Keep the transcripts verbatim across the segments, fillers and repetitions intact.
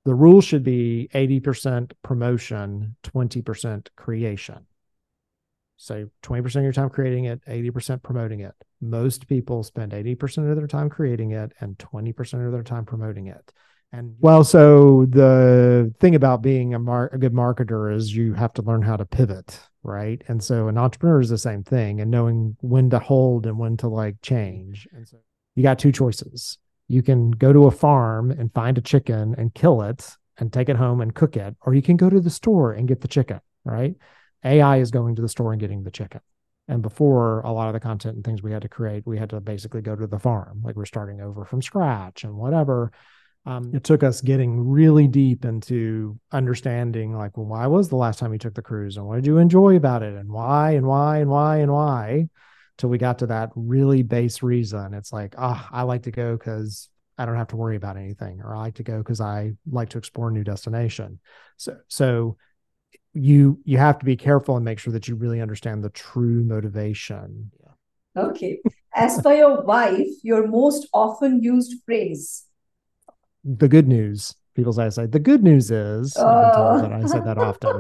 the rule should be eighty percent promotion, twenty percent creation. So twenty percent of your time creating it, eighty percent promoting it. Most people spend eighty percent of their time creating it and twenty percent of their time promoting it. And well, so the thing about being a, mar- a good marketer is you have to learn how to pivot, right? And so an entrepreneur is the same thing, and knowing when to hold and when to like change. And so you got two choices. You can go to a farm and find a chicken and kill it and take it home and cook it, or you can go to the store and get the chicken, right? A I is going to the store and getting the chicken. And before, a lot of the content and things we had to create, we had to basically go to the farm, like we're starting over from scratch and whatever. Um, it took us getting really deep into understanding, like, well, why was the last time you took the cruise, and what did you enjoy about it, and why, and why, and why, and why, till we got to that really base reason. It's like, ah, oh, I like to go because I don't have to worry about anything, or I like to go because I like to explore a new destination. So, so you you have to be careful and make sure that you really understand the true motivation. Okay. As for your wife, your most often used phrase? The good news. People say, I say, the good news is, Oh. I've been told that I say that often.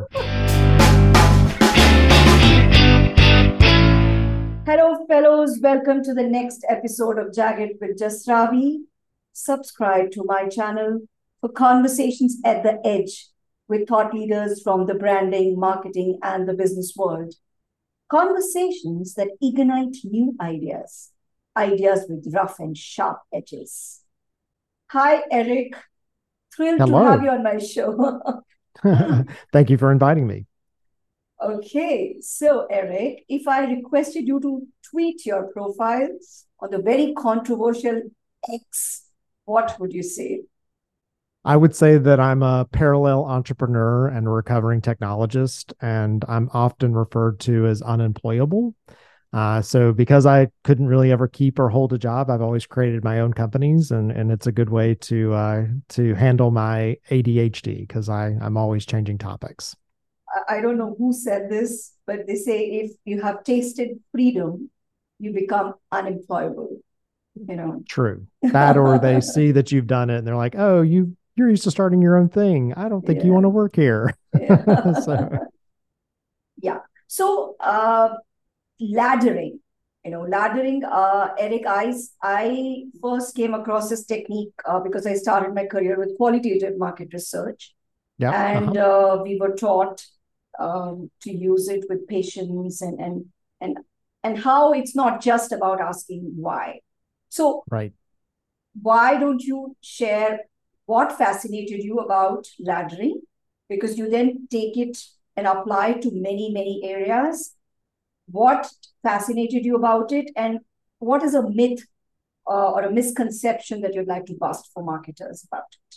Hello, fellows. Welcome to the next episode of Jagged with Jasravi. Subscribe to my channel for conversations at the edge with thought leaders from the branding, marketing, and the business world. Conversations that ignite new ideas, ideas with rough and sharp edges. Hi, Eric. Thrilled Hello. to have you on my show. Thank you for inviting me. Okay, so Eric, if I requested you to tweet your profiles on the very controversial X, what would you say? I would say that I'm a parallel entrepreneur and a recovering technologist, and I'm often referred to as unemployable. Uh, so because I couldn't really ever keep or hold a job, I've always created my own companies, and, and it's a good way to uh, to handle my A D H D because I I'm always changing topics. I don't know who said this, but they say if you have tasted freedom, you become unemployable. You know, true. That, or they see that you've done it and they're like, oh, you you're used to starting your own thing. I don't think yeah. you want to work here. Yeah. so. yeah. So uh, laddering, you know, laddering, uh, Eric, I, I first came across this technique uh, because I started my career with qualitative market research. Yeah. And uh-huh. uh, we were taught um, to use it with patience and, and, and, and how it's not just about asking why. So right. why don't you share what fascinated you about laddering? Because you then take it and apply it to many, many areas. What fascinated you about it, and what is a myth uh, or a misconception that you'd like to bust for marketers about it?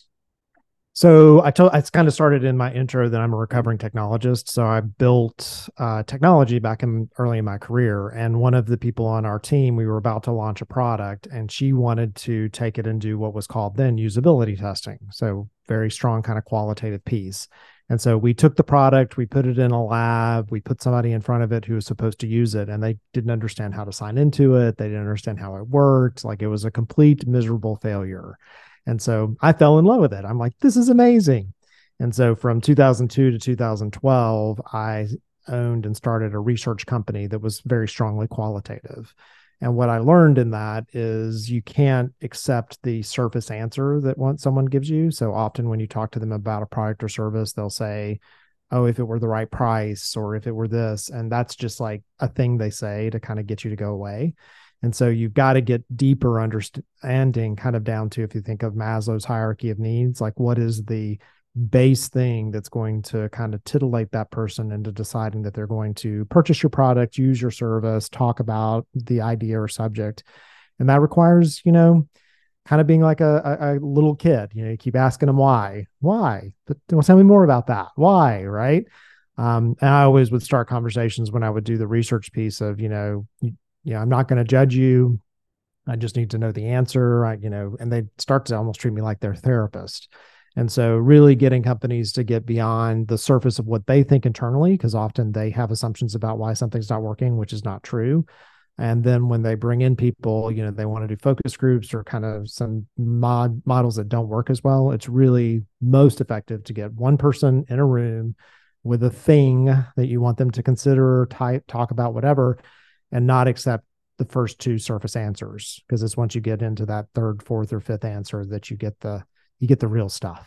So I told, it's kind of started in my intro that I'm a recovering technologist. So I built uh, technology back in early in my career. And one of the people on our team, we were about to launch a product, and she wanted to take it and do what was called then usability testing. So very strong kind of qualitative piece. And so we took the product, we put it in a lab, we put somebody in front of it who was supposed to use it, and they didn't understand how to sign into it. They didn't understand how it worked. Like, it was a complete miserable failure. And so I fell in love with it. I'm like, this is amazing. And so from two thousand two to two thousand twelve, I owned and started a research company that was very strongly qualitative. And what I learned in that is you can't accept the surface answer that once someone gives you. So often when you talk to them about a product or service, they'll say, oh, if it were the right price, or if it were this. And that's just like a thing they say to kind of get you to go away. And so you've got to get deeper understanding, kind of down to, if you think of Maslow's hierarchy of needs, like what is the base thing that's going to kind of titillate that person into deciding that they're going to purchase your product, use your service, talk about the idea or subject. And that requires, you know, kind of being like a, a, a little kid. You know, you keep asking them why, why, but well, tell me more about that. Why, right? Um, and I always would start conversations when I would do the research piece of, you know, you, you know, I'm not going to judge you. I just need to know the answer. I, you know, and they start to almost treat me like their therapist. And so really getting companies to get beyond the surface of what they think internally, because often they have assumptions about why something's not working, which is not true. And then when they bring in people, you know, they want to do focus groups or kind of some mod models that don't work as well. It's really most effective to get one person in a room with a thing that you want them to consider, type, talk about, whatever, and not accept the first two surface answers. Because it's once you get into that third, fourth, or fifth answer that you get the you get the real stuff.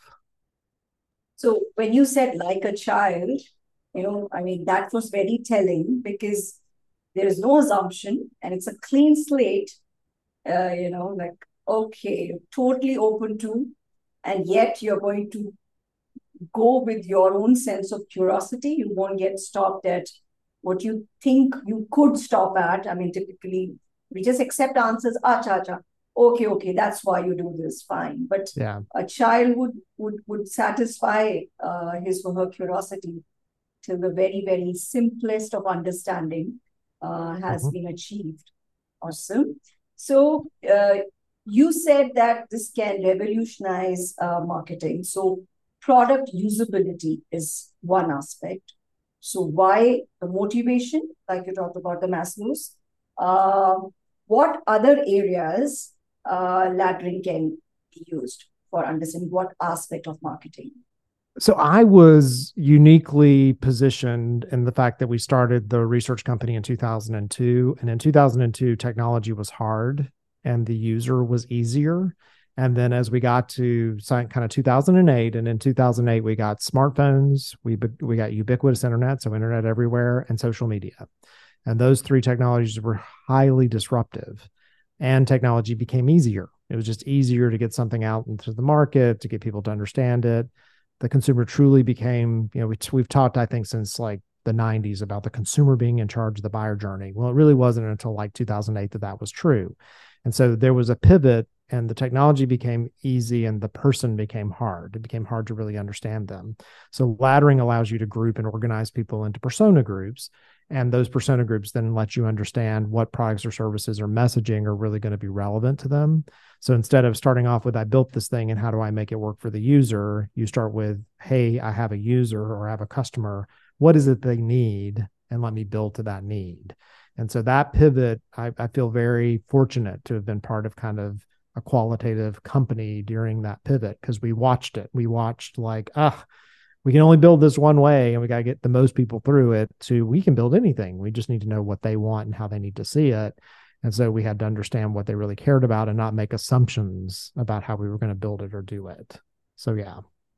So when you said like a child, you know, I mean, that was very telling because there is no assumption and it's a clean slate, uh, you know, like, okay, totally open to, and yet you're going to go with your own sense of curiosity. You won't get stopped at what you think you could stop at. I mean, typically we just accept answers, ah, cha, cha. Okay, okay, that's why you do this, fine. But yeah. a child would would would satisfy uh, his or her curiosity till the very, very simplest of understanding uh, has mm-hmm. been achieved. Awesome. So uh, you said that this can revolutionize uh, marketing. So product usability is one aspect. So why the motivation, like you talked about the Maslow's, uh, what other areas uh, laddering can be used for understanding what aspect of marketing? So I was uniquely positioned in the fact that we started the research company in two thousand two. And in two thousand two, technology was hard and the user was easier. And then as we got to kind of two thousand eight, and in two thousand eight, we got smartphones, we, we got ubiquitous internet, so internet everywhere, and social media. And those three technologies were highly disruptive. And technology became easier. It was just easier to get something out into the market, to get people to understand it. The consumer truly became, you know, we, we've talked, I think, since like the nineties about the consumer being in charge of the buyer journey. Well, it really wasn't until like two thousand eight that that was true. And so there was a pivot, and the technology became easy and the person became hard. It became hard to really understand them. So laddering allows you to group and organize people into persona groups. And those persona groups then let you understand what products or services or messaging are really going to be relevant to them. So instead of starting off with, I built this thing and how do I make it work for the user? You start with, hey, I have a user or I have a customer. What is it they need? And let me build to that need. And so that pivot, I, I feel very fortunate to have been part of kind of a qualitative company during that pivot, because we watched it. We watched like, ah, we can only build this one way and we got to get the most people through it, to we can build anything. We just need to know what they want and how they need to see it. And so we had to understand what they really cared about and not make assumptions about how we were going to build it or do it. So, yeah.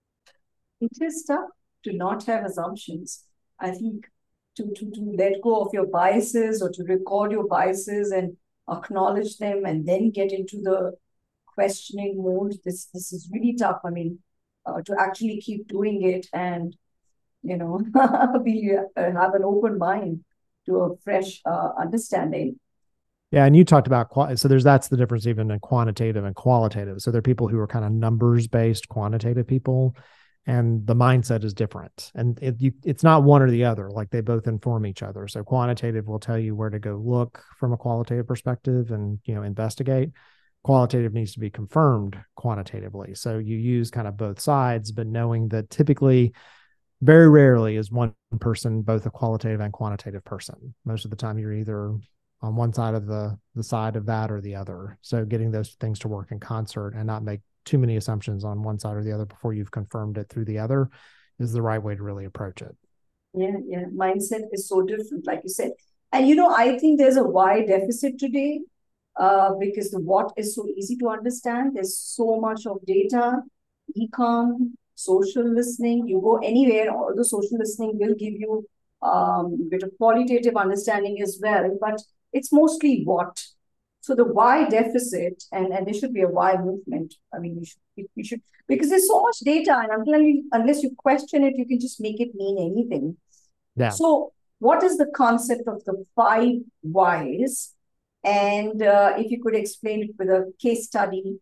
It is tough to not have assumptions. I think to, to, to let go of your biases or to record your biases and acknowledge them and then get into the questioning mode, this, this is really tough. I mean, Uh, to actually keep doing it and, you know, be, uh, have an open mind to a fresh uh, understanding. Yeah, and you talked about, so there's, that's the difference even in quantitative and qualitative. So there are people who are kind of numbers-based quantitative people, and the mindset is different. And it, you, it's not one or the other, like they both inform each other. So quantitative will tell you where to go look from a qualitative perspective and, you know, investigate. Qualitative needs to be confirmed quantitatively. So you use kind of both sides, but knowing that typically, very rarely is one person both a qualitative and quantitative person. Most of the time you're either on one side of the, the side of that or the other. So getting those things to work in concert and not make too many assumptions on one side or the other before you've confirmed it through the other is the right way to really approach it. Yeah, yeah. Mindset is so different, like you said. And, you know, I think there's a why deficit today. Uh, because the what is so easy to understand. There's so much of data, e-com, social listening. You go anywhere, all the social listening will give you um, a bit of qualitative understanding as well, but it's mostly what. So the why deficit, and, and there should be a why movement. I mean, we should, we should, because there's so much data, and until you, unless you question it, you can just make it mean anything. Yeah. So what is the concept of the five whys? And uh, if you could explain it with a case study.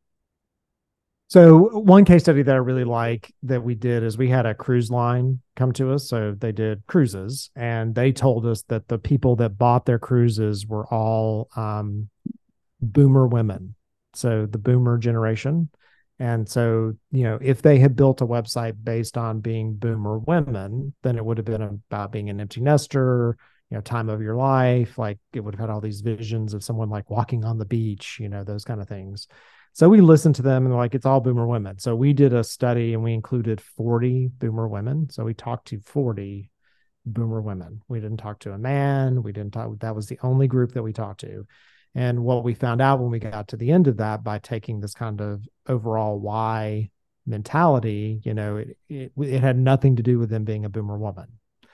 So one case study that I really like that we did is we had a cruise line come to us. So they did cruises, and they told us that the people that bought their cruises were all um, boomer women. So the boomer generation. And so, you know, if they had built a website based on being boomer women, then it would have been about being an empty nester, you know, time of your life. Like it would have had all these visions of someone like walking on the beach, you know, those kind of things. So we listened to them and like, it's all boomer women. So we did a study and we included forty boomer women. So we talked to forty boomer women. We didn't talk to a man. We didn't talk, that was the only group that we talked to. And what we found out when we got to the end of that, by taking this kind of overall why mentality, you know, it, it, it had nothing to do with them being a boomer woman.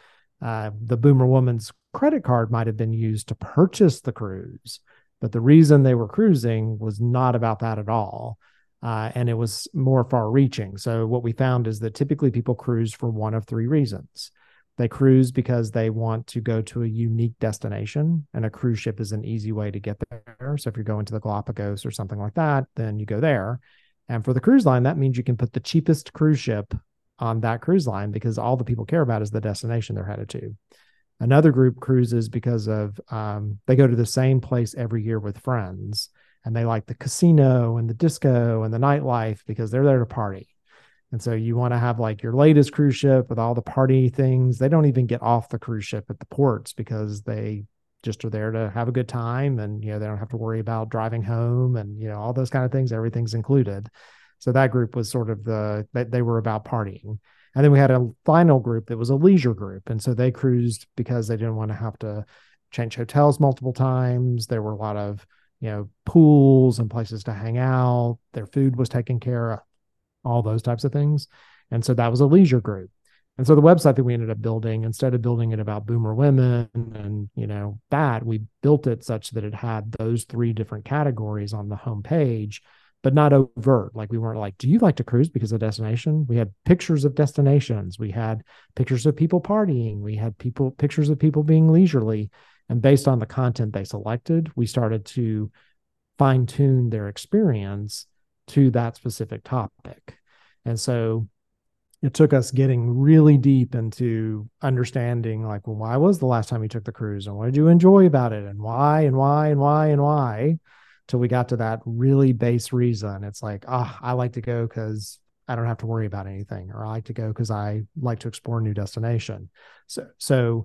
Uh, the boomer woman's credit card might have been used to purchase the cruise, but the reason they were cruising was not about that at all. Uh, and it was more far reaching. So what we found is that typically people cruise for one of three reasons. They cruise because they want to go to a unique destination, and a cruise ship is an easy way to get there. So if you're going to the Galapagos or something like that, then you go there. And for the cruise line, that means you can put the cheapest cruise ship on that cruise line because all the people care about is the destination they're headed to. Another group cruises because of um, they go to the same place every year with friends, and they like the casino and the disco and the nightlife because they're there to party. And so you want to have like your latest cruise ship with all the party things. They don't even get off the cruise ship at the ports because they just are there to have a good time. And, you know, they don't have to worry about driving home and, you know, all those kind of things. Everything's included. So that group was sort of the, they, they were about partying. And then we had a final group that was a leisure group. And so they cruised because they didn't want to have to change hotels multiple times. There were a lot of, you know, pools and places to hang out. Their food was taken care of, all those types of things. And so that was a leisure group. And so the website that we ended up building, instead of building it about boomer women and, you know, that, we built it such that it had those three different categories on the homepage, but not overt. Like we weren't like, do you like to cruise because of destination? We had pictures of destinations. We had pictures of people partying. We had people, pictures of people being leisurely. And based on the content they selected, we started to fine tune their experience to that specific topic. And so it took us getting really deep into understanding like, well, why was the last time you took the cruise and what did you enjoy about it and why and why and why and why, till we got to that really base reason. It's like, ah, oh, I like to go because I don't have to worry about anything, or I like to go because I like to explore a new destination. So, so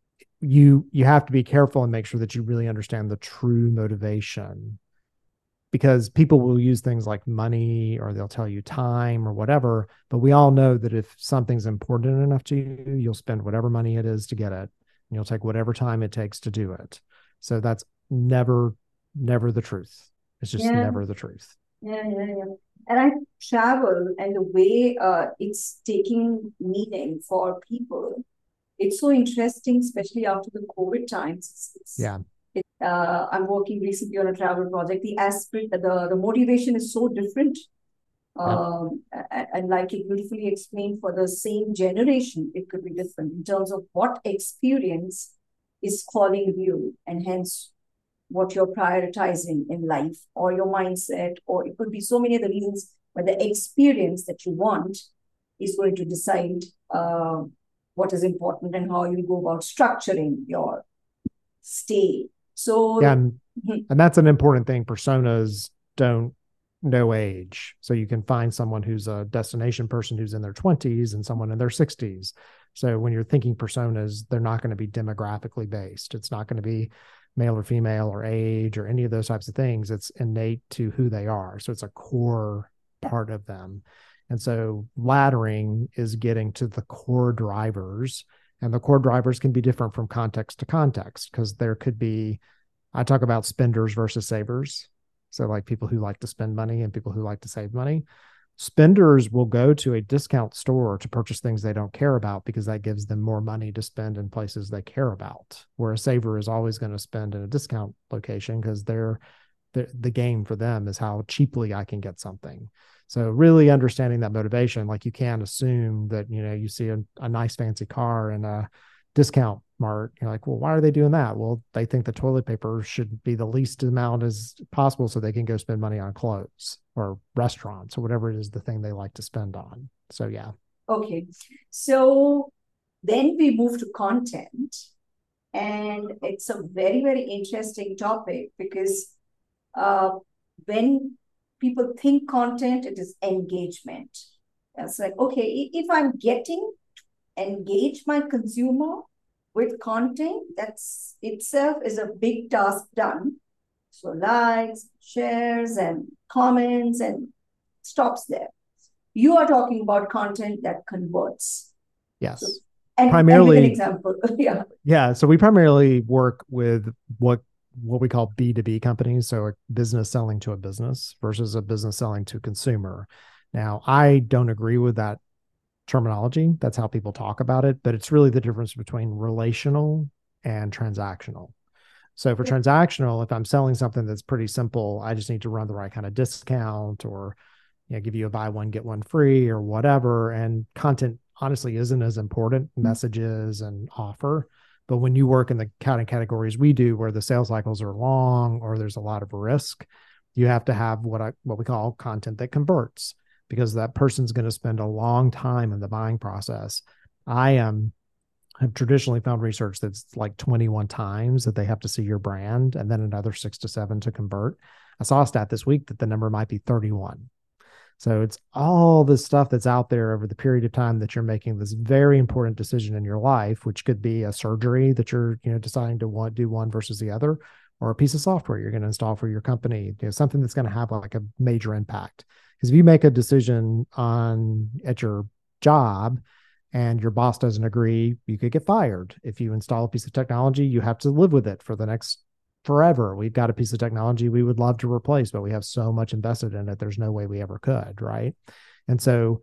you, you have to be careful and make sure that you really understand the true motivation, because people will use things like money or they'll tell you time or whatever. But we all know that if something's important enough to you, you'll spend whatever money it is to get it. And you'll take whatever time it takes to do it. So that's never, never the truth. It's just Yeah. never the truth. Yeah, yeah, yeah. And I travel, and the way uh, it's taking meaning for people, it's so interesting, especially after the COVID times. It's, it's, Yeah. it, uh, I'm working recently on a travel project. The aspect, the, the motivation is so different. Yep. Um, and, and like you beautifully explained, for the same generation, it could be different in terms of what experience is calling you, and hence what you're prioritizing in life, or your mindset, or it could be so many other reasons, but the experience that you want is going to decide uh, what is important and how you go about structuring your stay. So Yeah, and, and that's an important thing. Personas don't know age. So you can find someone who's a destination person who's in their twenties and someone in their sixties. So when you're thinking personas, they're not going to be demographically based. It's not going to be male or female or age or any of those types of things. It's innate to who they are. So it's a core part of them. And so laddering is getting to the core drivers, and the core drivers can be different from context to context, because there could be, I talk about spenders versus savers. So like people who like to spend money and people who like to save money. Spenders will go to a discount store to purchase things they don't care about because that gives them more money to spend in places they care about. Where a saver is always going to spend in a discount location because they're, they're the game for them is how cheaply I can get something. So really understanding that motivation, like you can't assume that, you know, you see a, a nice fancy car in a discount mart, you're like, well, why are they doing that? Well, they think the toilet paper should be the least amount as possible so they can go spend money on clothes or restaurants or whatever it is, the thing they like to spend on. So, yeah. Okay. So then we move to content, and it's a very, very interesting topic because uh, when people think content, it is engagement. It's like, okay, if I'm getting to engage my consumer, with content, that's itself is a big task done. So likes, shares, and comments, and stops there. You are talking about content that converts. Yes. So, and, primarily, and with an example. yeah. Yeah. So we primarily work with what what we call B two B companies. So a business selling to a business versus a business selling to consumer. Now, I don't agree with that terminology. That's how people talk about it, but it's really the difference between relational and transactional. So for transactional, if I'm selling something that's pretty simple, I just need to run the right kind of discount or, you know, give you a buy one, get one free or whatever. And content honestly isn't as important, messages and offer. But when you work in the kind of categories we do, where the sales cycles are long or there's a lot of risk, you have to have what I what we call content that converts, because that person's going to spend a long time in the buying process. I am um, have traditionally found research that's like twenty-one times that they have to see your brand and then another six to seven to convert. I saw a stat this week that the number might be thirty-one. So it's all this stuff that's out there over the period of time that you're making this very important decision in your life, which could be a surgery that you're, you know, deciding to want, do one versus the other, or a piece of software you're going to install for your company, you know, something that's going to have like a major impact. Because if you make a decision on at your job and your boss doesn't agree, you could get fired. If you install a piece of technology, you have to live with it for the next forever. We've got a piece of technology we would love to replace, but we have so much invested in it, there's no way we ever could, right? And so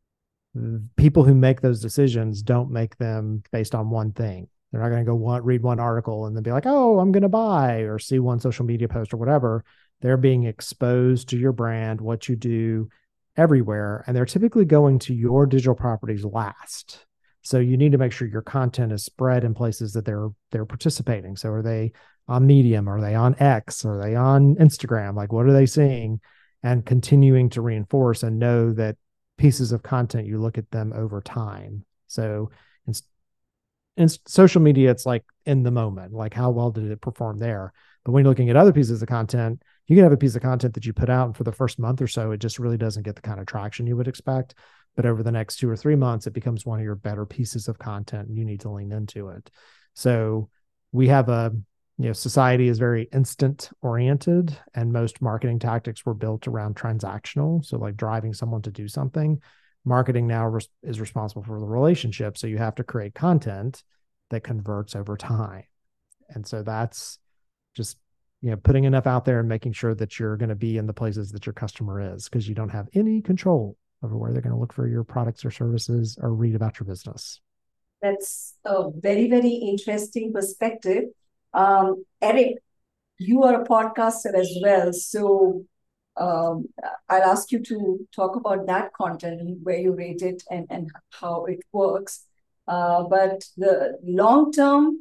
people who make those decisions don't make them based on one thing. They're not going to go one, read one article and then be like, oh, I'm going to buy, or see one social media post or whatever. They're being exposed to your brand, what you do everywhere. And they're typically going to your digital properties last. So you need to make sure your content is spread in places that they're they're participating. So are they on Medium? Are they on X? Are they on Instagram? Like, what are they seeing? And continuing to reinforce and know that pieces of content, you look at them over time. So in, in social media, it's like in the moment, like how well did it perform there? But when you're looking at other pieces of content, you can have a piece of content that you put out and for the first month or so, it just really doesn't get the kind of traction you would expect. But over the next two or three months, it becomes one of your better pieces of content and you need to lean into it. So we have a, you know, society is very instant oriented and most marketing tactics were built around transactional. So like driving someone to do something. Marketing now res- is responsible for the relationship. So you have to create content that converts over time. And so that's just, you know, putting enough out there and making sure that you're going to be in the places that your customer is, because you don't have any control over where they're going to look for your products or services or read about your business. That's a very, very interesting perspective. Um, Eric, you are a podcaster as well. So um, I'll ask you to talk about that content and where you rate it and, and how it works. Uh, but the long term,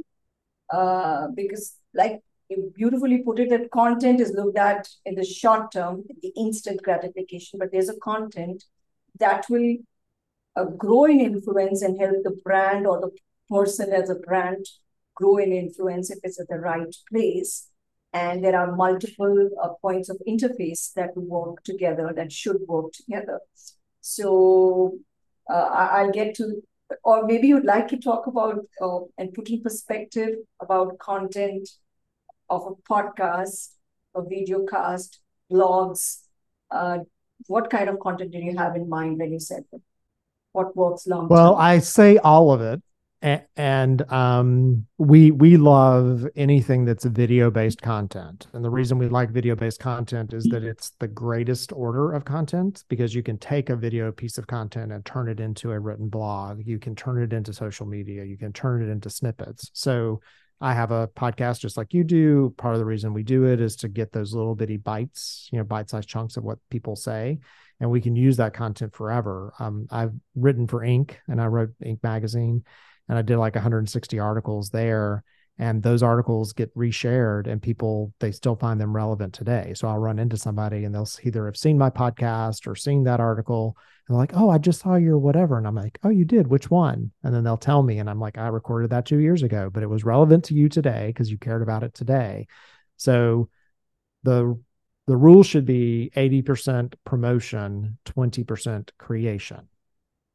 uh, because like you beautifully put it, that content is looked at in the short term, the instant gratification, but there's a content that will uh, grow in influence and help the brand or the person as a brand grow in influence if it's at the right place. And there are multiple uh, points of interface that work together, that should work together. So uh, I'll get to, or maybe you'd like to talk about uh, and put in perspective about content of a podcast, a video cast, blogs. Uh, what kind of content did you have in mind when you said that? What works long term? Well, I say all of it. And um, we we love anything that's video-based content. And the reason we like video-based content is that it's the greatest order of content, because you can take a video piece of content and turn it into a written blog. You can turn it into social media. You can turn it into snippets. So I have a podcast just like you do. Part of the reason we do it is to get those little bitty bites, you know, bite-sized chunks of what people say. And we can use that content forever. Um, I've written for Inc. and I wrote Inc magazine. And I did like one hundred sixty articles there. And those articles get reshared and people, they still find them relevant today. So I'll run into somebody and they'll either have seen my podcast or seen that article. And they're like, oh, I just saw your whatever. And I'm like, oh, you did? Which one? And then they'll tell me. And I'm like, I recorded that two years ago, but it was relevant to you today because you cared about it today. So the the rule should be eighty percent promotion, twenty percent creation.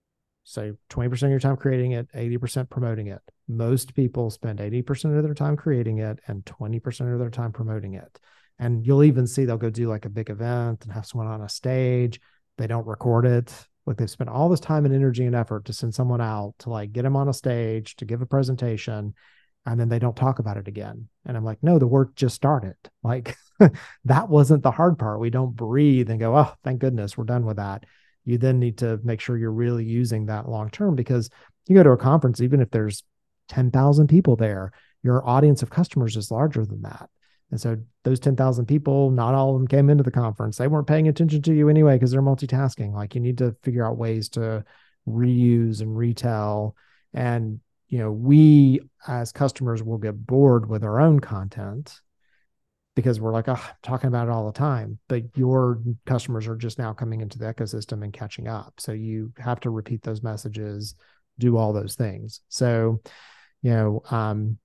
So twenty percent of your time creating it, eighty percent promoting it. Most people spend eighty percent of their time creating it and twenty percent of their time promoting it. And you'll even see they'll go do like a big event and have someone on a stage. They don't record it. Like they've spent all this time and energy and effort to send someone out to like get them on a stage to give a presentation, and then they don't talk about it again. And I'm like, no, the work just started. Like that wasn't the hard part. We don't breathe and go, oh, thank goodness we're done with that. You then need to make sure you're really using that long term, because you go to a conference, even if there's ten thousand people there, your audience of customers is larger than that. And so those ten thousand people, not all of them came into the conference. They weren't paying attention to you anyway because they're multitasking. Like you need to figure out ways to reuse and retell. And, you know, we as customers will get bored with our own content because we're like, oh, I'm talking about it all the time. But your customers are just now coming into the ecosystem and catching up. So you have to repeat those messages, do all those things. So, you know, um,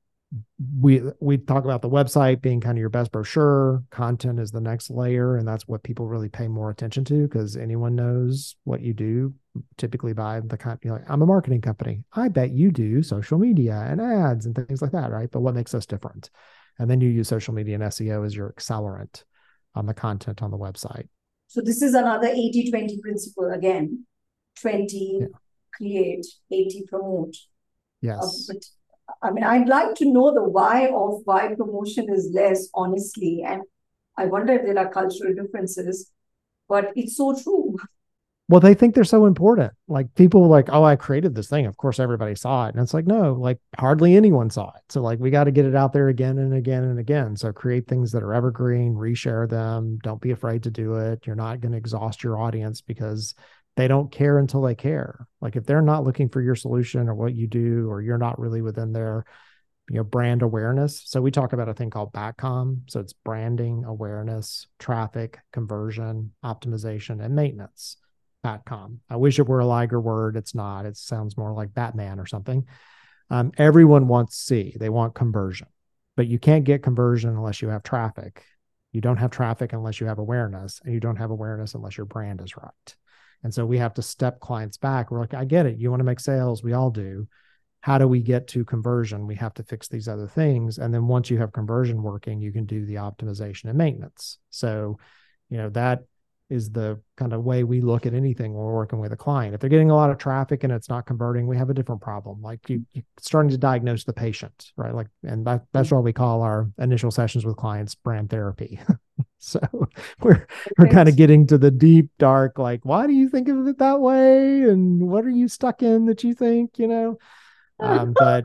we we talk about the website being kind of your best brochure. Content is the next layer, and that's what people really pay more attention to, because anyone knows what you do typically by the kind. You know, like, I'm a marketing company. I bet you do social media and ads and things like that, right? But what makes us different? And then you use social media and S E O as your accelerant on the content on the website. So this is another eighty twenty principle again. twenty yeah. create, eighty promote. Yes. Uh, but I mean, I'd like to know the why of why promotion is less, honestly. And I wonder if there are cultural differences, but it's so true. Well, they think they're so important. Like people like, oh, I created this thing. Of course, everybody saw it. And it's like, no, like hardly anyone saw it. So like, we got to get it out there again and again and again. So create things that are evergreen, reshare them. Don't be afraid to do it. You're not going to exhaust your audience because they don't care until they care. Like if they're not looking for your solution or what you do, or you're not really within their, you know, brand awareness. So we talk about a thing called BATCOM. So it's branding, awareness, traffic, conversion, optimization, and maintenance. BATCOM. I wish it were a Liger word. It's not. It sounds more like Batman or something. Um, everyone wants C. They want conversion, but you can't get conversion unless you have traffic. You don't have traffic unless you have awareness, and you don't have awareness unless your brand is right. And so we have to step clients back. We're like, I get it. You want to make sales. We all do. How do we get to conversion? We have to fix these other things. And then once you have conversion working, you can do the optimization and maintenance. So, you know, that is the kind of way we look at anything when we're working with a client. If they're getting a lot of traffic and it's not converting, we have a different problem. Like you, you're starting to diagnose the patient, right? Like, and that, that's what we call our initial sessions with clients, brand therapy. So we're, we're kind of getting to the deep, dark, like, why do you think of it that way? And what are you stuck in that you think, you know? Um, but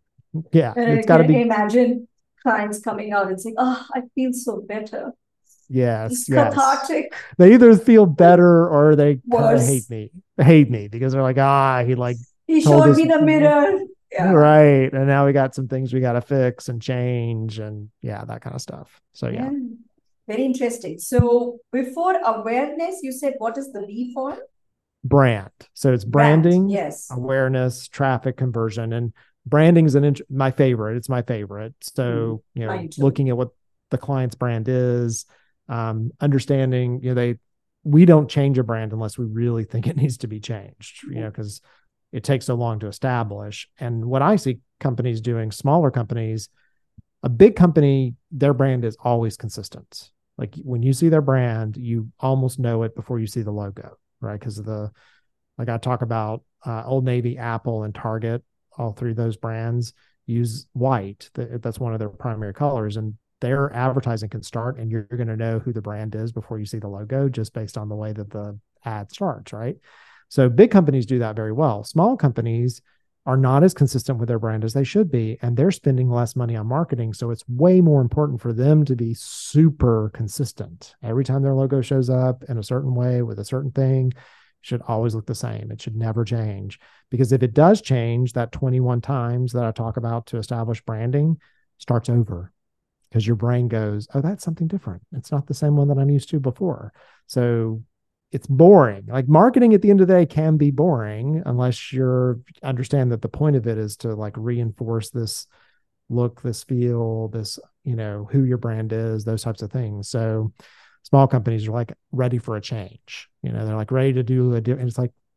yeah, and it's got to be. Imagine clients coming out and saying, oh, I feel so better. Yes, it's yes. cathartic. They either feel better or they kind of hate me, hate me because they're like, ah, he like he showed us, me the mirror. Yeah. Right. And now we got some things we got to fix and change and yeah, that kind of stuff. So yeah. yeah. Very interesting. So before awareness, you said what is the B for? Brand. So it's branding, Brand, yes, awareness, traffic, conversion, and branding is an int- my favorite. It's my favorite. So, mm, you know, looking at what the client's brand is, um, understanding, you know, they, we don't change a brand unless we really think it needs to be changed, you know, because it takes so long to establish. And what I see companies doing, smaller companies, a big company, their brand is always consistent. Like when you see their brand, you almost know it before you see the logo, right? Because of the, like I talk about uh, Old Navy, Apple, and Target, all three of those brands use white. That's one of their primary colors. And their advertising can start and you're going to know who the brand is before you see the logo just based on the way that the ad starts, right? So big companies do that very well. Small companies are not as consistent with their brand as they should be, and they're spending less money on marketing. So it's way more important for them to be super consistent. Every time their logo shows up in a certain way with a certain thing, it should always look the same. It should never change, because if it does change, that twenty-one times that I talk about to establish branding starts over. Because your brain goes, oh, that's something different. It's not the same one that I'm used to before. So it's boring. Like marketing at the end of the day can be boring unless you're understand that the point of it is to like reinforce this look, this feel, this, you know, who your brand is, those types of things. So small companies are like ready for a change. You know, they're like ready to do a different. It's like,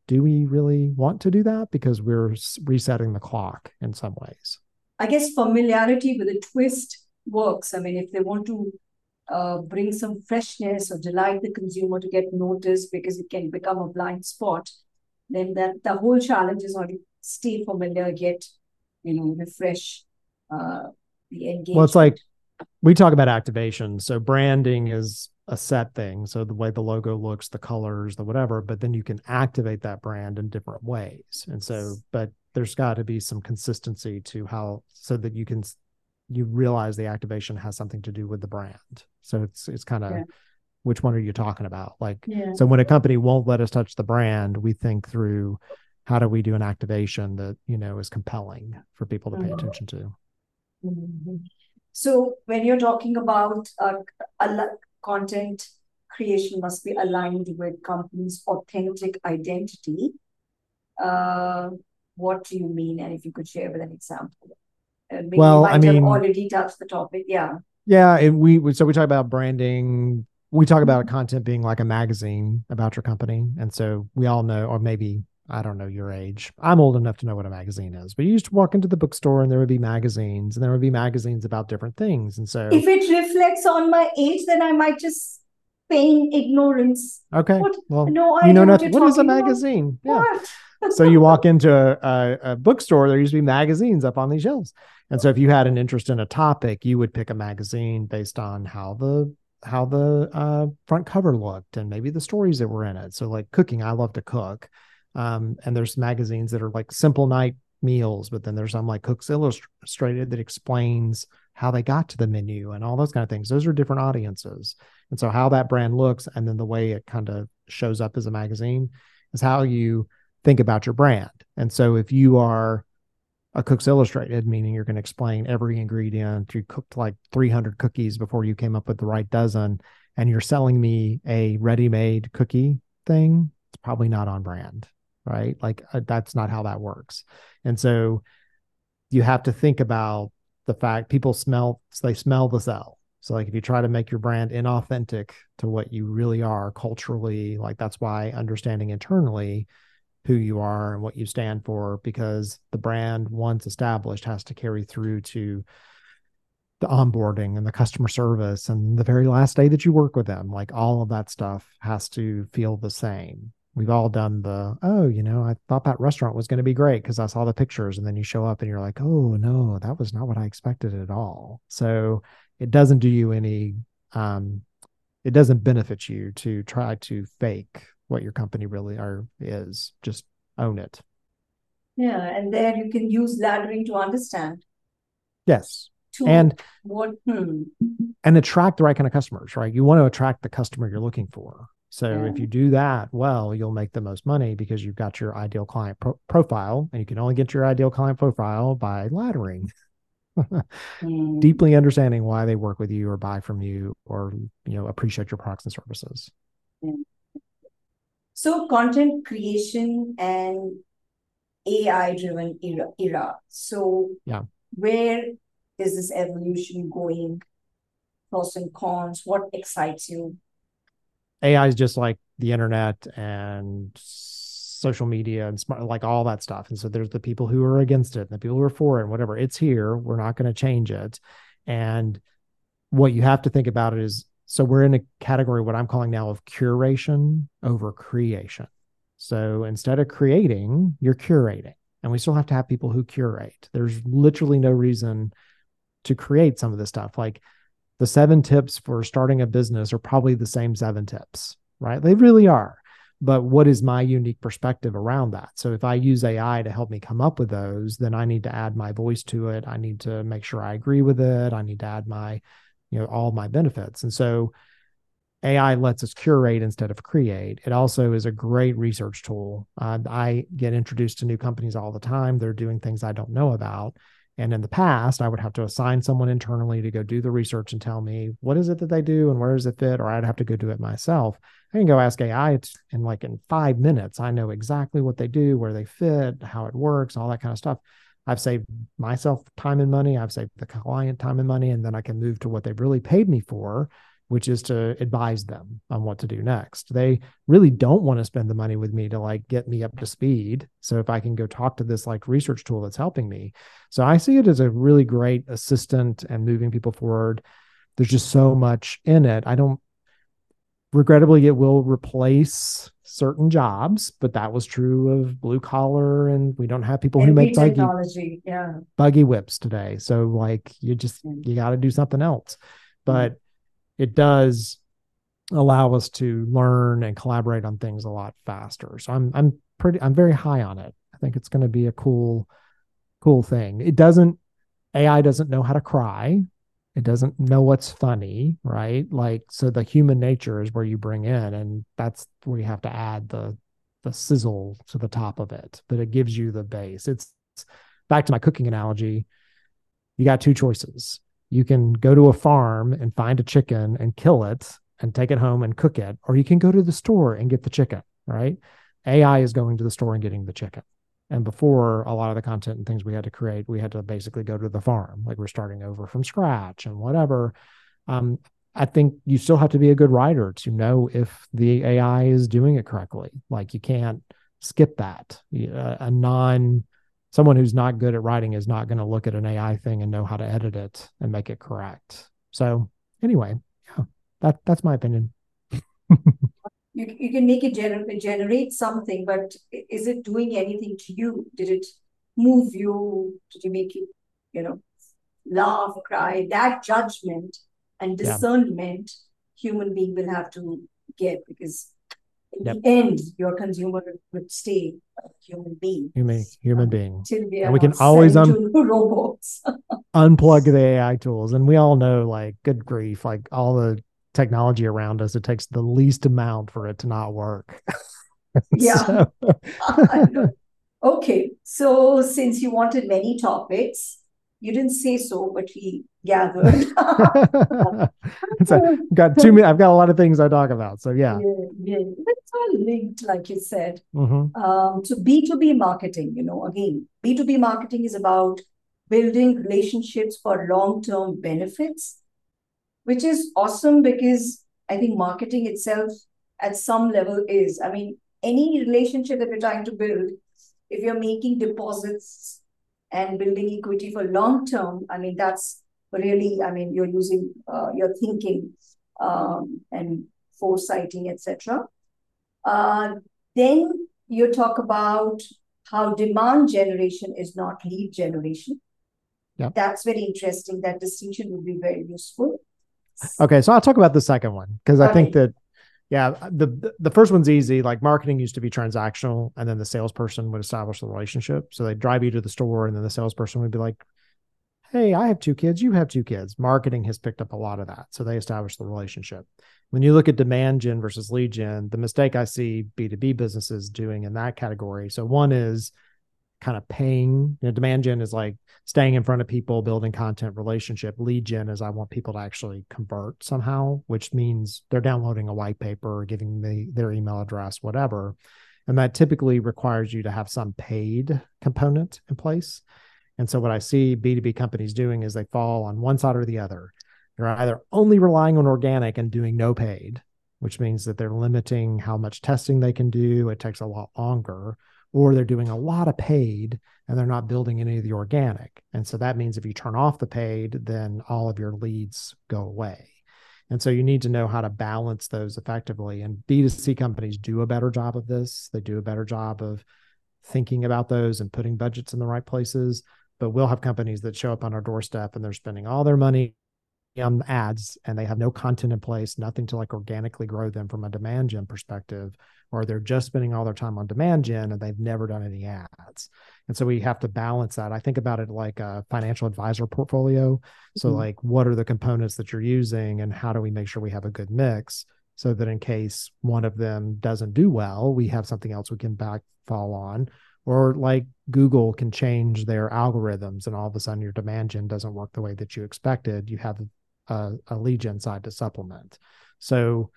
do we really want to do that? Because we're resetting the clock in some ways. I guess familiarity with a twist works. I mean, if they want to uh, bring some freshness or delight the consumer to get noticed because it can become a blind spot, then that the whole challenge is not to stay familiar, yet, you know, refresh uh, the engagement. Well, it's like we talk about activation. So branding is a set thing. So the way the logo looks, the colors, the whatever, but then you can activate that brand in different ways. And so, but there's got to be some consistency to how, so that you can, you realize the activation has something to do with the brand. So it's, it's kind of, yeah. Which one are you talking about? Like, yeah. So when a company won't let us touch the brand, we think through how do we do an activation that, you know, is compelling for people to pay mm-hmm. attention to. Mm-hmm. So when you're talking about uh, a content creation must be aligned with company's authentic identity, uh, what do you mean? And if you could share with an example. Uh, maybe well, you might I mean, have already touched the topic. Yeah. Yeah. It, we, so we talk about branding. We talk about content being like a magazine about your company. And so we all know, or maybe, I don't know your age. I'm old enough to know what a magazine is, but you used to walk into the bookstore and there would be magazines and there would be magazines about different things. And so if it reflects on my age, then I might just feign ignorance. Okay. What? Well, no, you know nothing. What, what is a magazine? About? Yeah. What? So you walk into a, a, a bookstore, there used to be magazines up on these shelves. And so if you had an interest in a topic, you would pick a magazine based on how the how the uh, front cover looked and maybe the stories that were in it. So like cooking, I love to cook. Um, and there's magazines that are like simple night meals, but then there's some like Cooks Illustrated that explains how they got to the menu and all those kind of things. Those are different audiences. And so how that brand looks and then the way it kind of shows up as a magazine is how you think about your brand. And so if you are a Cooks Illustrated, meaning you're going to explain every ingredient, you cooked like three hundred cookies before you came up with the right dozen, and you're selling me a ready-made cookie thing, it's probably not on brand, right? Like uh, that's not how that works. And so you have to think about the fact people smell, they smell the sell. So like if you try to make your brand inauthentic to what you really are culturally, like that's why understanding internally who you are and what you stand for, because the brand once established has to carry through to the onboarding and the customer service and the very last day that you work with them. Like all of that stuff has to feel the same. We've all done the, oh, you know, I thought that restaurant was going to be great because I saw the pictures, and then you show up and you're like, oh no, that was not what I expected at all. So it doesn't do you any, um, it doesn't benefit you to try to fake what your company really are is. Just own it. Yeah, and there you can use laddering to understand. Yes. To and what hmm. and attract the right kind of customers, right? You want to attract the customer you're looking for. So yeah. If you do that well, you'll make the most money because you've got your ideal client pro- profile, and you can only get your ideal client profile by laddering. mm. Deeply understanding why they work with you or buy from you or, you know, appreciate your products and services. Yeah. So content creation and A I-driven era, era. So yeah. Where is this evolution going? Pros and cons. What excites you? A I is just like the internet and social media and smart, like all that stuff. And so there's the people who are against it and the people who are for it and whatever. It's here. We're not going to change it. And what you have to think about it is, so we're in a category, what I'm calling now, of curation over creation. So instead of creating, you're curating. And we still have to have people who curate. There's literally no reason to create some of this stuff. Like the seven tips for starting a business are probably the same seven tips, right? They really are. But what is my unique perspective around that? So if I use A I to help me come up with those, then I need to add my voice to it. I need to make sure I agree with it. I need to add my, you know, all my benefits. And so A I lets us curate instead of create. It also is a great research tool. Uh, I get introduced to new companies all the time. They're doing things I don't know about. And in the past, I would have to assign someone internally to go do the research and tell me what is it that they do and where does it fit, or I'd have to go do it myself. I can go ask A I. It's in like in five minutes. I know exactly what they do, where they fit, how it works, all that kind of stuff. I've saved myself time and money. I've saved the client time and money, and then I can move to what they've really paid me for which is to advise them on what to do next. They really don't want to spend the money with me to like get me up to speed. So if I can go talk to this like research tool that's helping me. So I see it as a really great assistant and moving people forward. There's just so much in it. I don't, regrettably, it will replace certain jobs, but that was true of blue collar, and we don't have people who Every make buggy, technology, yeah. buggy whips today. So like you just, you got to do something else. But it does allow us to learn and collaborate on things a lot faster. So I'm I'm pretty I'm very high on it. I think it's going to be a cool cool thing. It doesn't A I doesn't know how to cry. It doesn't know what's funny, right? Like, so the human nature is where you bring in, and that's where you have to add the the sizzle to the top of it. But it gives you the base. It's, it's back to my cooking analogy. You got two choices. You can go to a farm and find a chicken and kill it and take it home and cook it, or you can go to the store and get the chicken, right? A I is going to the store and getting the chicken. And before, a lot of the content and things we had to create, we had to basically go to the farm, like we're starting over from scratch and whatever. Um, I think you still have to be a good writer to know if the A I is doing it correctly. Like you can't skip that. A, a non Someone who's not good at writing is not going to look at an A I thing and know how to edit it and make it correct. So anyway, yeah, that that's my opinion. you, you can make it gener- generate something, but is it doing anything to you? Did it move you? Did you make you, you know, laugh, cry? That judgment and discernment, yeah. human being will have to get, because in yep. the end, your consumer would stay a human being. Human, human being. Till we and we can always un- robots. unplug the A I tools. And we all know, like, good grief, like all the technology around us, it takes the least amount for it to not work. Yeah. So. Okay. So since you wanted many topics, you didn't say so, but we gathered. It's a, got two minutes. I've got a lot of things I talk about. So yeah. Yeah, yeah. It's all linked, like you said. Mm-hmm. Um, so B two B marketing, you know, again, B two B marketing is about building relationships for long-term benefits, which is awesome because I think marketing itself at some level is, I mean, any relationship that we're trying to build, if you're making deposits and building equity for long term, I mean, that's really, I mean, you're using, uh, you're thinking um, and foresighting, et cetera. Uh, then you talk about how demand generation is not lead generation. Yep. That's very interesting. That distinction would be very useful. Okay, so I'll talk about the second one, because I think that, yeah, the the first one's easy. Like marketing used to be transactional, and then the salesperson would establish the relationship. So they'd drive you to the store, and then the salesperson would be like, hey, I have two kids, you have two kids. Marketing has picked up a lot of that. So they establish the relationship. When you look at demand gen versus lead gen, the mistake I see B two B businesses doing in that category. So one is kind of paying, you know, demand gen is like staying in front of people, building content, relationship. Lead gen is I want people to actually convert somehow, which means they're downloading a white paper or giving me their email address, whatever. And that typically requires you to have some paid component in place. And so what I see B two B companies doing is they fall on one side or the other. They're either only relying on organic and doing no paid, which means that they're limiting how much testing they can do. It takes a lot longer. Or they're doing a lot of paid and they're not building any of the organic. And so that means if you turn off the paid, then all of your leads go away. And so you need to know how to balance those effectively. And B two C companies do a better job of this. They do a better job of thinking about those and putting budgets in the right places. But we'll have companies that show up on our doorstep and they're spending all their money on ads and they have no content in place, nothing to like organically grow them from a demand gen perspective, or they're just spending all their time on demand gen and they've never done any ads. And so we have to balance that. I think about it like a financial advisor portfolio. So mm-hmm. like, what are the components that you're using and how do we make sure we have a good mix so that in case one of them doesn't do well, we have something else we can back fall on. Or like Google can change their algorithms and all of a sudden your demand gen doesn't work the way that you expected. You have a, a lead gen side to supplement. So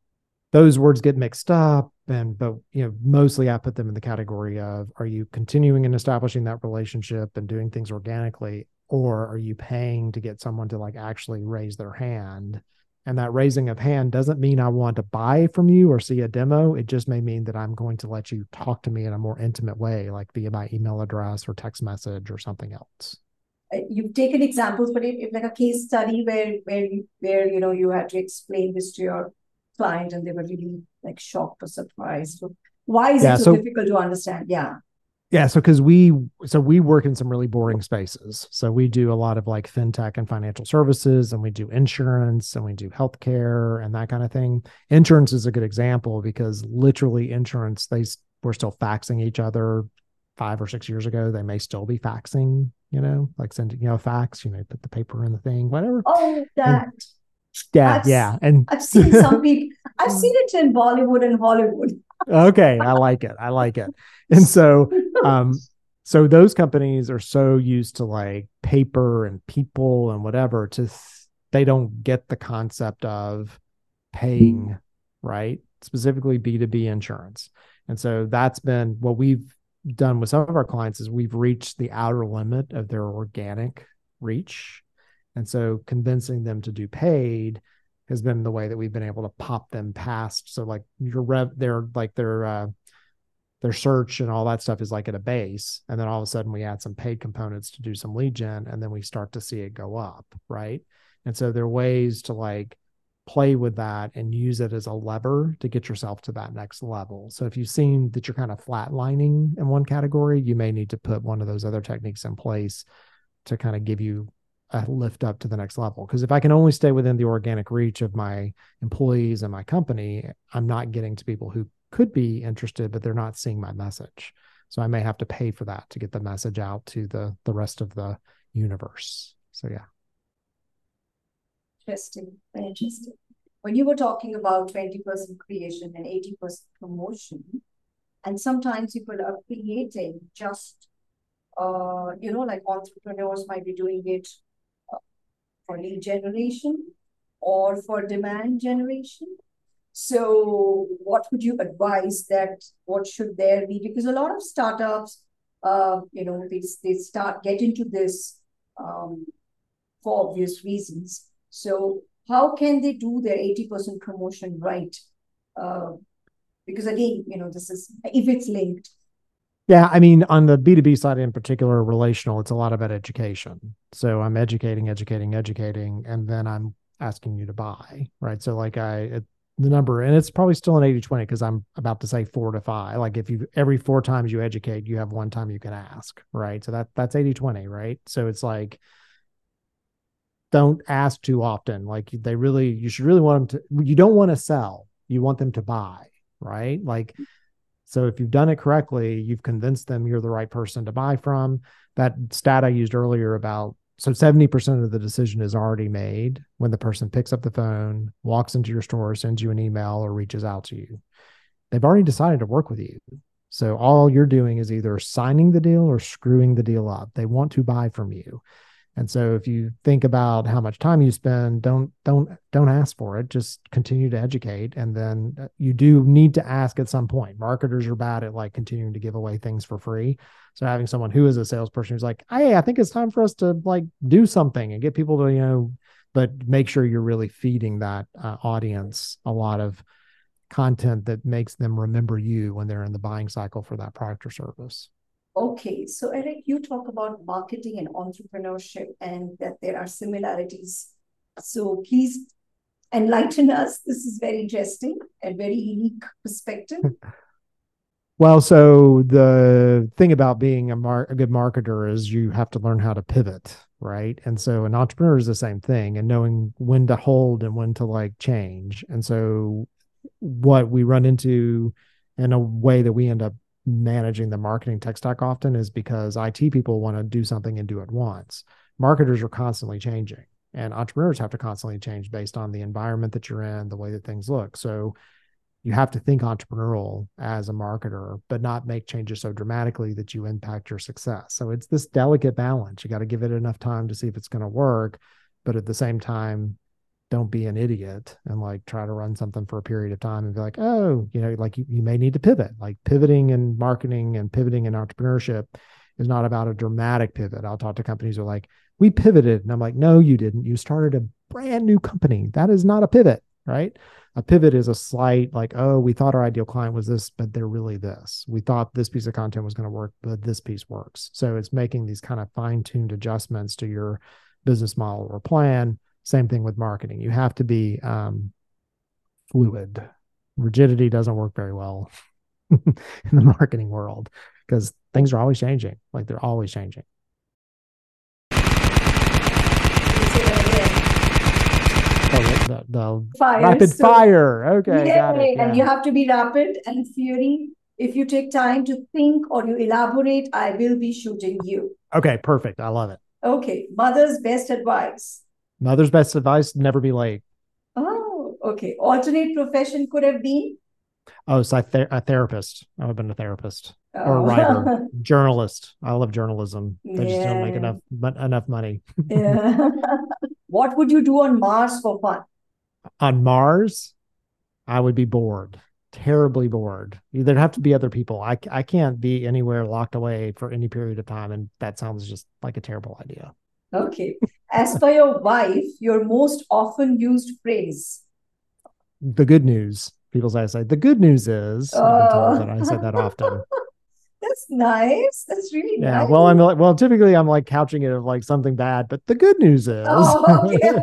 those words get mixed up, and but you know, mostly I put them in the category of, are you continuing and establishing that relationship and doing things organically, or are you paying to get someone to like actually raise their hand And that raising of hand doesn't mean I want to buy from you or see a demo. It just may mean that I'm going to let you talk to me in a more intimate way, like via my email address or text message or something else. You've taken examples, but it, it like a case study where where you, where you know you had to explain this to your client and they were really like shocked or surprised. Why is yeah, it so, so difficult to understand? Yeah. Yeah. So, cause we, so we work in some really boring spaces. So we do a lot of like fintech and financial services, and we do insurance, and we do healthcare and that kind of thing. Insurance is a good example because literally insurance, they were still faxing each other five or six years ago. They may still be faxing, you know, like sending, you know, fax, you know, put the paper in the thing, whatever. Oh, that. And, yeah. I've, yeah. And I've seen some people, I've seen it in Bollywood and Hollywood. Okay. I like it. I like it. And so, um, so those companies are so used to like paper and people and whatever, to, th- they don't get the concept of paying, right? Specifically B two B insurance. And so that's been what we've done with some of our clients, is we've reached the outer limit of their organic reach. And so convincing them to do paid has been the way that we've been able to pop them past. So like your rev, their like their uh, their search and all that stuff is like at a base, and then all of a sudden we add some paid components to do some lead gen, and then we start to see it go up, right? And so there are ways to like play with that and use it as a lever to get yourself to that next level. So if you've seen that you're kind of flatlining in one category, you may need to put one of those other techniques in place to kind of give you a lift up to the next level. Because if I can only stay within the organic reach of my employees and my company, I'm not getting to people who could be interested, but they're not seeing my message. So I may have to pay for that to get the message out to the, the rest of the universe. So yeah. Interesting. Very interesting. When you were talking about twenty percent creation and eighty percent promotion, and sometimes people are creating just, uh, you know, like entrepreneurs might be doing it for lead generation or for demand generation. So what would you advise that, what should there be? Because a lot of startups, uh, you know, they, they start get into this um, for obvious reasons. So how can they do their eighty percent promotion right? Uh, because again, you know, this is, if it's linked. Yeah, I mean, on the B two B side in particular, relational, it's a lot about education. So I'm educating, educating, educating, and then I'm asking you to buy, right? So like I, it, the number, and it's probably still an eighty twenty because I'm about to say four to five. Like if you, every four times you educate, you have one time you can ask, right? So that that's eighty twenty, right? So it's like, don't ask too often. Like they really, you should really want them to, you don't want to sell, you want them to buy, right? Like, so if you've done it correctly, you've convinced them you're the right person to buy from. That stat I used earlier about, so seventy percent of the decision is already made when the person picks up the phone, walks into your store, sends you an email, or reaches out to you. They've already decided to work with you. So all you're doing is either signing the deal or screwing the deal up. They want to buy from you. And so if you think about how much time you spend, don't don't don't ask for it. Just continue to educate. And then you do need to ask at some point. Marketers are bad at like continuing to give away things for free. So having someone who is a salesperson who's like, hey, I think it's time for us to like do something and get people to, you know, but make sure you're really feeding that uh, audience a lot of content that makes them remember you when they're in the buying cycle for that product or service. Okay, so Eric, you talk about marketing and entrepreneurship and that there are similarities. So please enlighten us. This is very interesting and very unique perspective. Well, so the thing about being a, mar- a good marketer is you have to learn how to pivot, right? And so an entrepreneur is the same thing, and knowing when to hold and when to like change. And so what we run into in a way that we end up managing the marketing tech stack often is because I T people want to do something and do it once. Marketers are constantly changing, and entrepreneurs have to constantly change based on the environment that you're in, the way that things look. So you have to think entrepreneurial as a marketer, but not make changes so dramatically that you impact your success. So it's this delicate balance. You got to give it enough time to see if it's going to work, but at the same time, don't be an idiot and like try to run something for a period of time and be like, oh, you know, like you, you may need to pivot. Like pivoting in marketing and pivoting in entrepreneurship is not about a dramatic pivot. I'll talk to companies who are like, we pivoted. And I'm like, no, you didn't. You started a brand new company. That is not a pivot, right? A pivot is a slight like, oh, we thought our ideal client was this, but they're really this. We thought this piece of content was going to work, but this piece works. So it's making these kind of fine-tuned adjustments to your business model or plan. Same thing with marketing. You have to be um, fluid. Rigidity doesn't work very well in the marketing world because things are always changing. Like they're always changing. The, the fire. rapid so, fire. Okay, yay, got it. Yeah. And you have to be rapid and fiery. If you take time to think or you elaborate, I will be shooting you. Okay, perfect. I love it. Okay, mother's best advice. Mother's best advice, never be late. Oh, okay. Alternate profession could have been? Oh, so I th- a therapist. I would have been a therapist oh. or a writer, journalist. I love journalism. They yeah. just don't make enough enough money. yeah. What would you do on Mars for fun? On Mars, I would be bored, terribly bored. There'd have to be other people. I, I can't be anywhere locked away for any period of time. And that sounds just like a terrible idea. Okay. As per your wife, your most often used phrase? The good news. People say, I say, the good news is, oh. I've been told that I say that often. That's nice. That's really yeah, nice. Well, I'm like, well, typically I'm like couching it of like something bad, but the good news is. Oh, okay.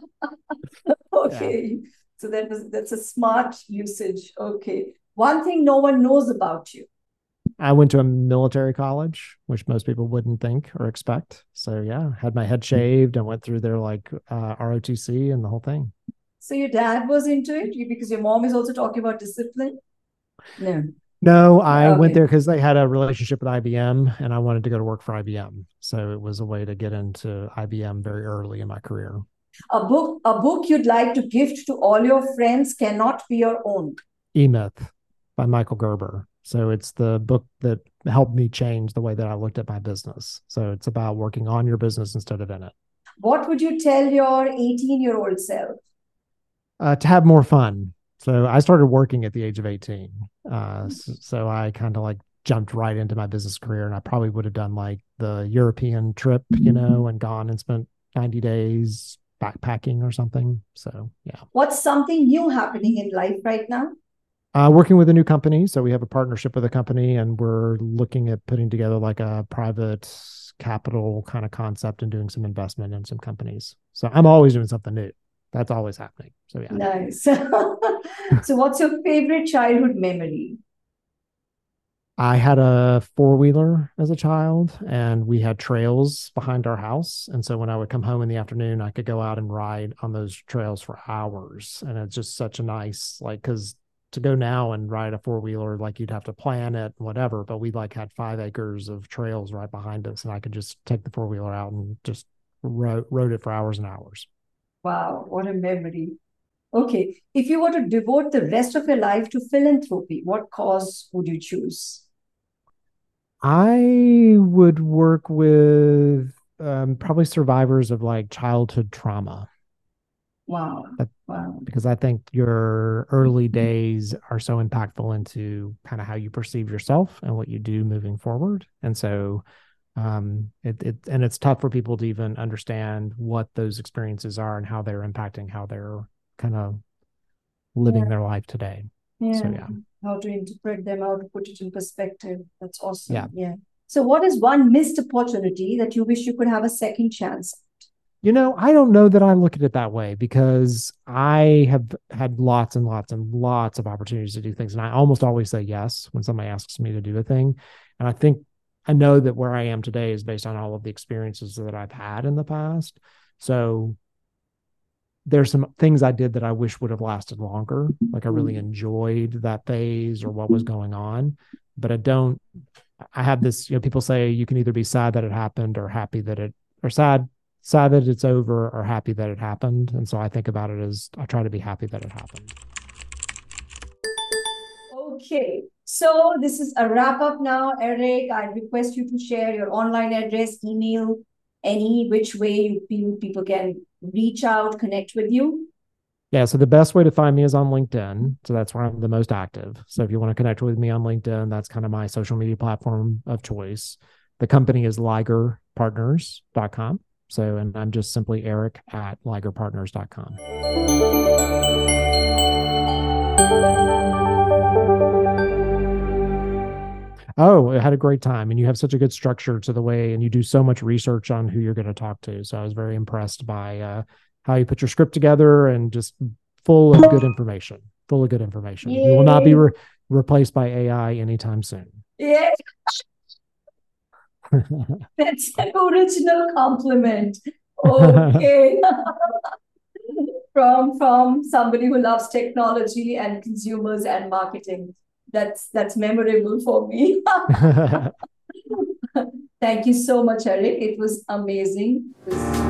okay. Yeah. So that was that's a smart usage. Okay. One thing no one knows about you. I went to a military college, which most people wouldn't think or expect. So yeah, had my head shaved and went through their like uh, R O T C and the whole thing. So your dad was into it because your mom is also talking about discipline? No. No, I okay. went there because they had a relationship with I B M and I wanted to go to work for I B M. So it was a way to get into I B M very early in my career. A book, a book you'd like to gift to all your friends cannot be your own. E-Myth by Michael Gerber. So it's the book that helped me change the way that I looked at my business. So it's about working on your business instead of in it. What would you tell your eighteen-year-old self? Uh, to have more fun. So I started working at the age of eighteen. Uh, so, so I kind of like jumped right into my business career, and I probably would have done like the European trip, you know, and gone and spent ninety days backpacking or something. So yeah. What's something new happening in life right now? Uh, working with a new company. So we have a partnership with a company and we're looking at putting together like a private capital kind of concept and doing some investment in some companies. So I'm always doing something new. That's always happening. So yeah. Nice. So what's your favorite childhood memory? I had a four-wheeler as a child and we had trails behind our house. And so when I would come home in the afternoon, I could go out and ride on those trails for hours. And it's just such a nice, like, because to go now and ride a four-wheeler, like you'd have to plan it and whatever, but we like had five acres of trails right behind us and I could just take the four-wheeler out and just rode, rode it for hours and hours. Wow, what a memory. Okay, if you were to devote the rest of your life to philanthropy, what cause would you choose? I would work with um, probably survivors of like childhood trauma. Wow. Wow. Because I think your early days are so impactful into kind of how you perceive yourself and what you do moving forward. And so um, it, it, and it's tough for people to even understand what those experiences are and how they're impacting how they're kind of living yeah. their life today. Yeah. So, yeah. How to interpret them, how to put it in perspective. That's awesome. Yeah. Yeah. So what is one missed opportunity that you wish you could have a second chance at? You know, I don't know that I look at it that way because I have had lots and lots and lots of opportunities to do things. And I almost always say yes when somebody asks me to do a thing. And I think I know that where I am today is based on all of the experiences that I've had in the past. So there's some things I did that I wish would have lasted longer. Like I really enjoyed that phase or what was going on, but I don't, I have this, you know, people say you can either be sad that it happened or happy that it, or sad, sad that it's over or happy that it happened. And so I think about it as I try to be happy that it happened. Okay. So this is a wrap up now, Eric. I request you to share your online address, email, any which way you feel people can reach out, connect with you. Yeah. So the best way to find me is on LinkedIn. So that's where I'm the most active. So if you want to connect with me on LinkedIn, that's kind of my social media platform of choice. The company is liger partners dot com. So, and I'm just simply Eric at liger partners dot com. Oh, I had a great time. And you have such a good structure to the way, and you do so much research on who you're going to talk to. So I was very impressed by uh, how you put your script together, and just full of good information, full of good information. Yay. You will not be re- replaced by A I anytime soon. Yeah. That's an original compliment. Okay. from from somebody who loves technology and consumers and marketing. That's that's memorable for me. Thank you so much, Eric. It was amazing. It was